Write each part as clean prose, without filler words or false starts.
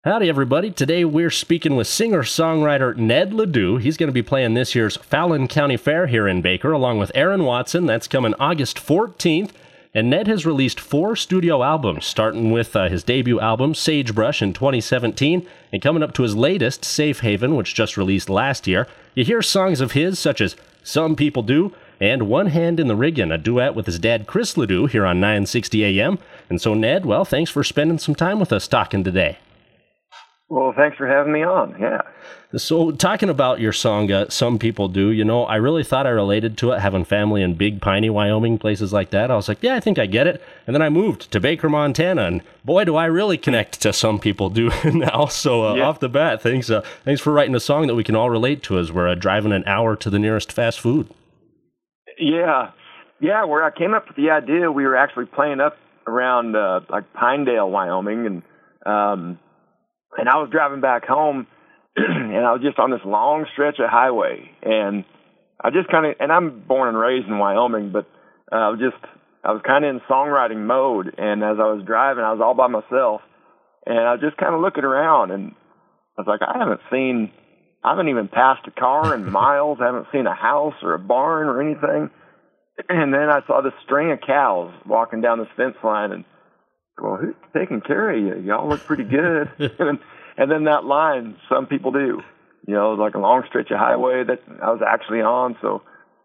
Howdy, everybody. Today we're speaking with singer-songwriter Ned Ledoux. He's going to be playing this year's Fallon County Fair here in Baker, along with Aaron Watson. That's coming August 14th. And Ned has released 4 studio albums, starting with his debut album, Sagebrush, in 2017, and coming up to his latest, Safe Haven, which just released last year. You hear songs of his, such as Some People Do, and One Hand in the Riggin', a duet with his dad, Chris Ledoux, here on 960 AM. And so, Ned, well, thanks for spending some time with us talking today. Well, thanks for having me on, yeah. So, talking about your song, Some People Do, I really thought I related to it, having family in Big Piney, Wyoming, places like that. I was like, yeah, I think I get it. And then I moved to Baker, Montana, and boy, do I really connect to Some People Do now. So, Off the bat, thanks for writing a song that we can all relate to as we're driving an hour to the nearest fast food. Yeah, where I came up with the idea, we were actually playing up around like Pinedale, Wyoming, and I was driving back home, and I was just on this long stretch of highway, and I just and I'm born and raised in Wyoming, but I was kind of in songwriting mode, and as I was driving, I was all by myself, and I was just kind of looking around, and I was like, I haven't even passed a car in miles, I haven't seen a house or a barn or anything, and then I saw this string of cows walking down this fence line, and well, who's taking care of you? Y'all look pretty good. And then that line, Some People Do. It was like a long stretch of highway that I was actually on. So,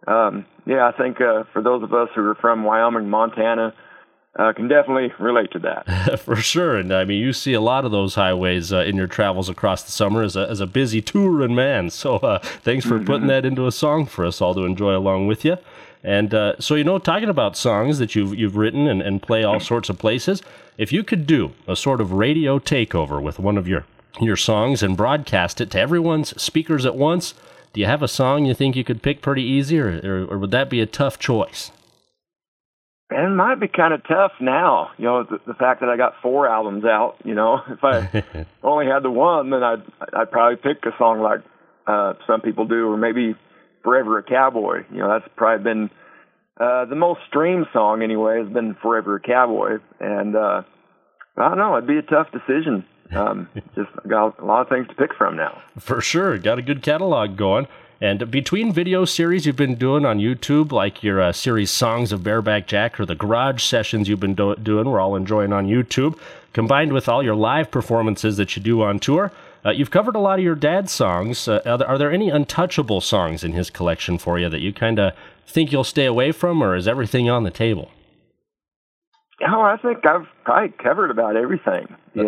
I think for those of us who are from Wyoming, Montana, can definitely relate to that. For sure. And I mean, you see a lot of those highways in your travels across the summer as a busy touring man. So thanks for putting that into a song for us all to enjoy along with you. And so, talking about songs that you've written and play all sorts of places, if you could do a sort of radio takeover with one of your songs and broadcast it to everyone's speakers at once, do you have a song you think you could pick pretty easy, or would that be a tough choice? And it might be kind of tough now, the fact that I got 4 albums out, if I only had the one, then I'd probably pick a song like Some People Do, or maybe Forever a Cowboy. That's probably been the most streamed song anyway, has been Forever a Cowboy. And I don't know, it'd be a tough decision. Just got a lot of things to pick from now. For sure. Got a good catalog going. And between video series you've been doing on YouTube, like your series Songs of Bareback Jack or the garage sessions you've been doing, we're all enjoying on YouTube, combined with all your live performances that you do on tour, you've covered a lot of your dad's songs. Are there any untouchable songs in his collection for you that you kind of think you'll stay away from, or is everything on the table? Oh, I think I've probably covered about everything,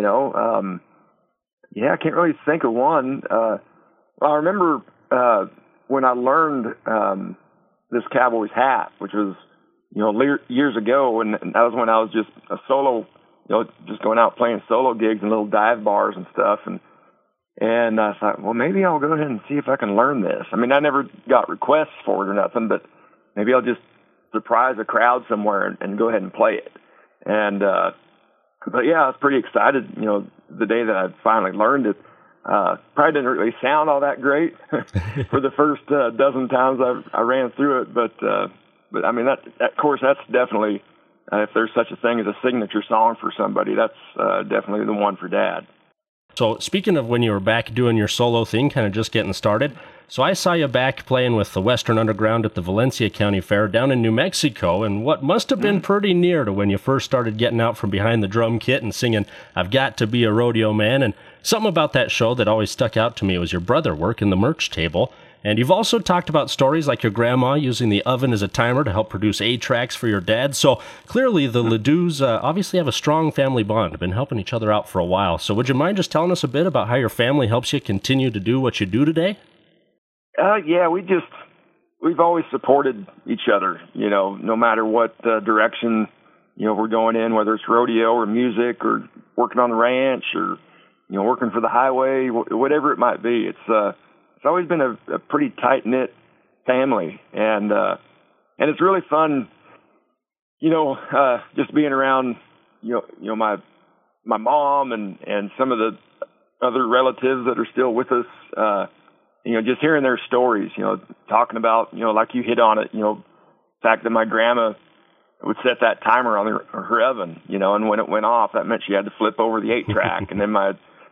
I can't really think of one. I remember when I learned this Cowboys hat, which was, years ago, and that was when I was just a solo, just going out playing solo gigs in little dive bars and stuff, and I thought, well, maybe I'll go ahead and see if I can learn this. I mean, I never got requests for it or nothing, but maybe I'll just surprise a crowd somewhere and go ahead and play it. And but yeah, I was pretty excited, the day that I finally learned it. Probably didn't really sound all that great for the first dozen times I ran through it, but I mean, that of course, that's definitely, if there's such a thing as a signature song for somebody, that's definitely the one for Dad. So speaking of when you were back doing your solo thing, kind of just getting started, so I saw you back playing with the Western Underground at the Valencia County Fair down in New Mexico, and what must have been pretty near to when you first started getting out from behind the drum kit and singing, I've Got to Be a Rodeo Man. And something about that show that always stuck out to me was your brother working the merch table. And you've also talked about stories like your grandma using the oven as a timer to help produce 8-tracks for your dad. So clearly the Ledouxs obviously have a strong family bond, been helping each other out for a while. So would you mind just telling us a bit about how your family helps you continue to do what you do today? Yeah, we've always supported each other, no matter what direction, we're going in, whether it's rodeo or music or working on the ranch or, working for the highway, whatever it might be. It's always been a pretty tight-knit family, and it's really fun, just being around, my mom and some of the other relatives that are still with us, just hearing their stories, talking about, like you hit on it, the fact that my grandma would set that timer on her oven, and when it went off, that meant she had to flip over the 8-track, and then my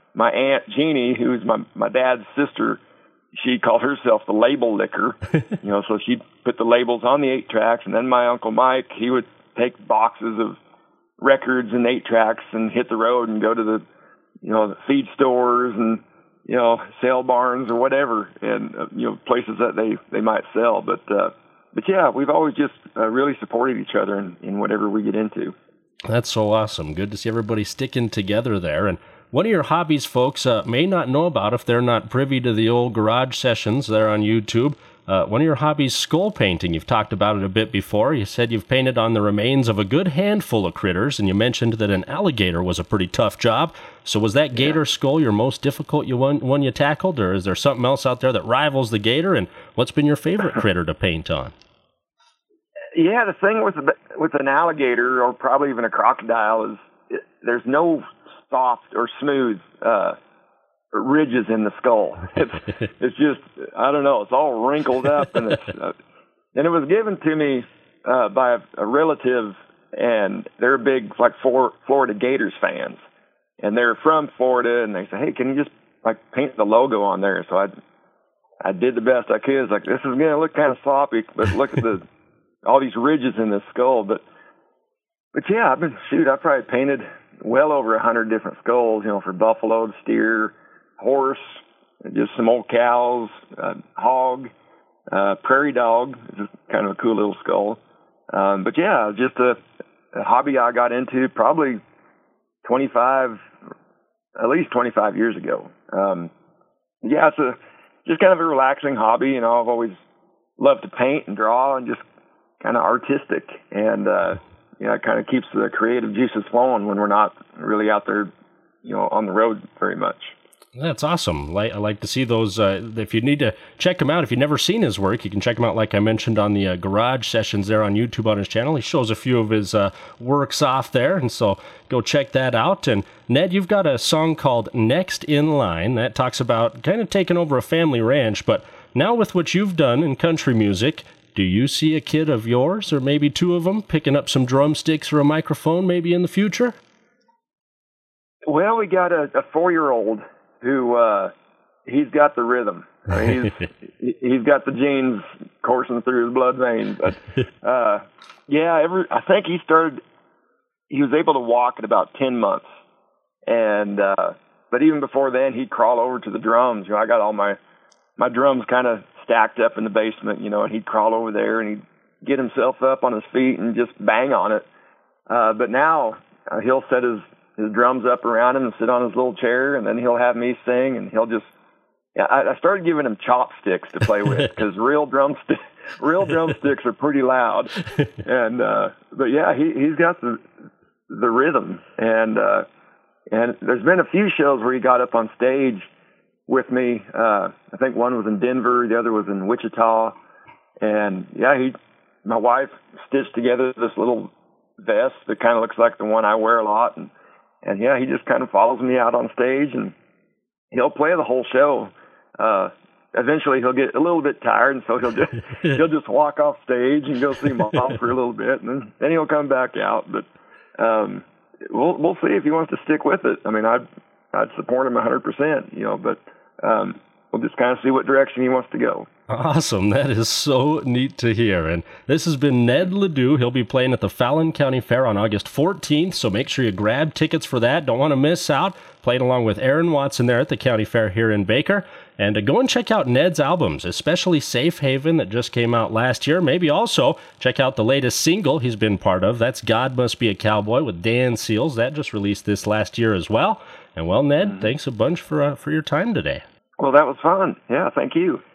my Aunt Jeannie, who's my dad's sister, she called herself the label licker. So she'd put the labels on the 8-tracks, and then my Uncle Mike, he would take boxes of records and 8-tracks and hit the road and go to the feed stores and sale barns or whatever, and places that they might sell. But yeah, we've always just really supported each other in whatever we get into. That's so awesome. Good to see everybody sticking together there. And one of your hobbies folks may not know about if they're not privy to the old garage sessions there on YouTube. One of your hobbies, skull painting. You've talked about it a bit before. You said you've painted on the remains of a good handful of critters, and you mentioned that an alligator was a pretty tough job. So was that gator skull your most difficult one you tackled, or is there something else out there that rivals the gator? And what's been your favorite critter to paint on? Yeah, the thing with an alligator, or probably even a crocodile, is there's no soft or smooth ridges in the skull. It's just, I don't know, it's all wrinkled up, and and it was given to me by a relative, and they're big Florida Gators fans, and they're from Florida, and they say, hey, can you just paint the logo on there? So I did the best I could. It's this is gonna look kind of sloppy, but look at all these ridges in the skull. But yeah, I've probably painted well over 100 different skulls, for buffalo, steer, horse, just some old cows, hog, prairie dog, just kind of a cool little skull. But yeah, just a hobby I got into probably at least 25 years ago. Yeah, it's just kind of a relaxing hobby. I've always loved to paint and draw and just kind of artistic, and it kind of keeps the creative juices flowing when we're not really out there, on the road very much. That's awesome. I like to see those. If you need to check him out, if you've never seen his work, you can check him out, like I mentioned, on the garage sessions there on YouTube on his channel. He shows a few of his works off there, and so go check that out. And Ned, you've got a song called Next in Line that talks about kind of taking over a family ranch, but now with what you've done in country music, do you see a kid of yours, or maybe two of them, picking up some drumsticks or a microphone maybe in the future? Well, we got a 4-year-old who he's got the rhythm. He's got the genes coursing through his blood veins. But I think he was able to walk at about 10 months, and but even before then, he'd crawl over to the drums. I got all my drums kind of stacked up in the basement, and he'd crawl over there and he'd get himself up on his feet and just bang on it. But now he'll set his drums up around him and sit on his little chair, and then he'll have me sing, and he'll just. I started giving him chopsticks to play with, because real drumsticks are pretty loud, and but yeah, he's got the rhythm, and there's been a few shows where he got up on stage with me. I think one was in Denver, the other was in Wichita, and yeah, my wife stitched together this little vest that kind of looks like the one I wear a lot, and yeah, he just kind of follows me out on stage, and he'll play the whole show. Eventually he'll get a little bit tired, and so he'll just walk off stage and go see Mom for a little bit, and then he'll come back out. But we'll see if he wants to stick with it. I mean, I'd support him 100%, but we'll just kind of see what direction he wants to go. Awesome. That is so neat to hear. And this has been Ned Ledoux. He'll be playing at the Fallon County Fair on August 14th, so make sure you grab tickets for that. Don't want to miss out. Playing along with Aaron Watson there at the county fair here in Baker. And go and check out Ned's albums, especially Safe Haven that just came out last year. Maybe also check out the latest single he's been part of. That's God Must Be a Cowboy with Dan Seals. That just released this last year as well. And well, Ned, thanks a bunch for your time today. Well, that was fun. Yeah, thank you.